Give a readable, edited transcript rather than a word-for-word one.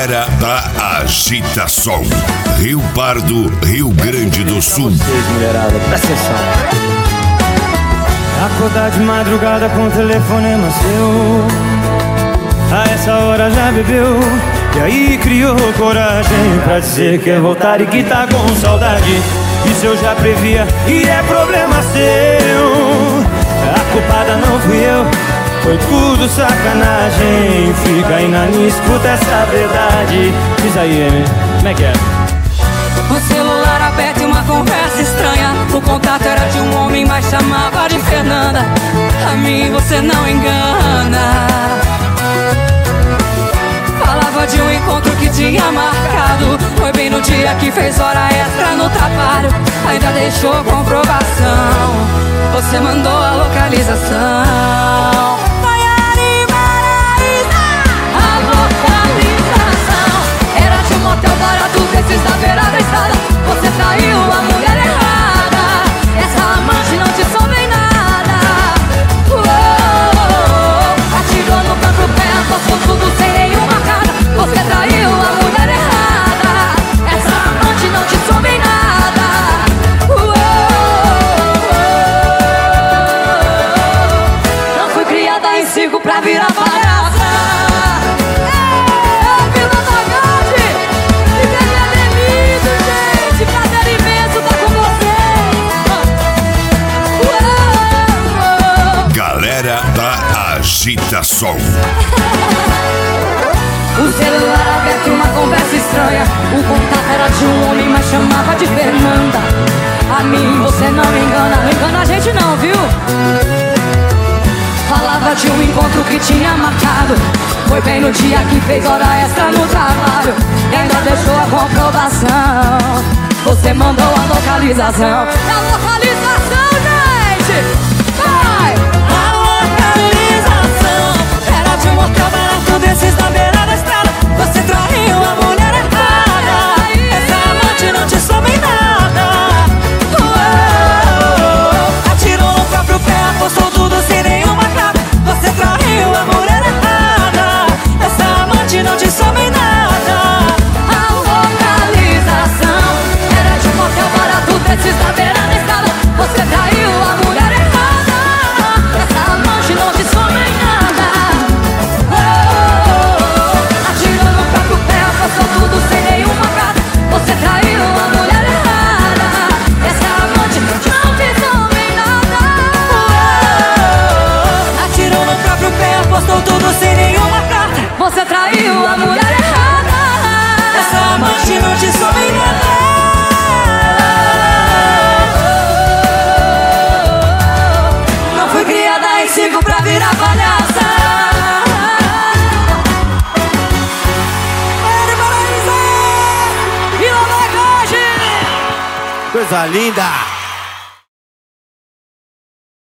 Galera da Agitação, Rio Pardo, Rio Grande do Sul. Vocês, mulherada, presta atenção. Acordar de madrugada com o telefonema seu, a essa hora já bebeu, e aí criou coragem pra dizer que quer voltar e que tá com saudade. Isso eu já previa e é problema seu. A culpada não fui eu, foi tudo sacanagem. Fica aí na linha, escuta essa verdade. Diz aí, Amy, como é que é? O celular aberto e uma conversa estranha. O contato era de um homem, mas chamava de Fernanda. A mim você não engana. Falava de um encontro que tinha marcado. Foi bem no dia que fez hora extra no trabalho. Ainda deixou comprovação. Você mandou a localização. A localização era de um motel barato desses da beira da estrada. Você traiu a mulher errada. Essa amante não te soube em nada. Atirou no próprio pé, apostou tudo sem nenhuma cara. Você traiu a mulher errada. Essa amante não te soube em nada. Não fui criada em circo pra virar palhaça. Galera da Agitação. O celular aberto, uma conversa estranha. O contato era de um homem, mas chamava de Fernanda. A mim você não engana, não engana a gente não, viu? Falava de um encontro que tinha marcado. Foi bem no dia que fez hora extra no trabalho. E ainda deixou a comprovação. Você mandou a localização. A localização, gente! Vai! A localização era de um motel barato desses da beira da estrada. Você traiu a mulher errada. Essa amante não te soube em nada. Atirou no próprio pé, apostou tudo sem nenhuma cara. Você traiu a mulher errada. Essa amante não te soube em nada. A localização era de um motel barato desses da beira da estrada. Você traiu a mulher errada. Essa amante não te soube em nada. Atirou no próprio pé, apostou tudo sem nenhuma cara. Você traiu a mulher errada. Essa amante não te soube em nada. Atirou no próprio pé, apostou tudo sem nenhuma carta. Você traiu a mulher errada. Essa amante não te soube em nada. Não fui criada em circo pra virar palhaça. Coisa linda!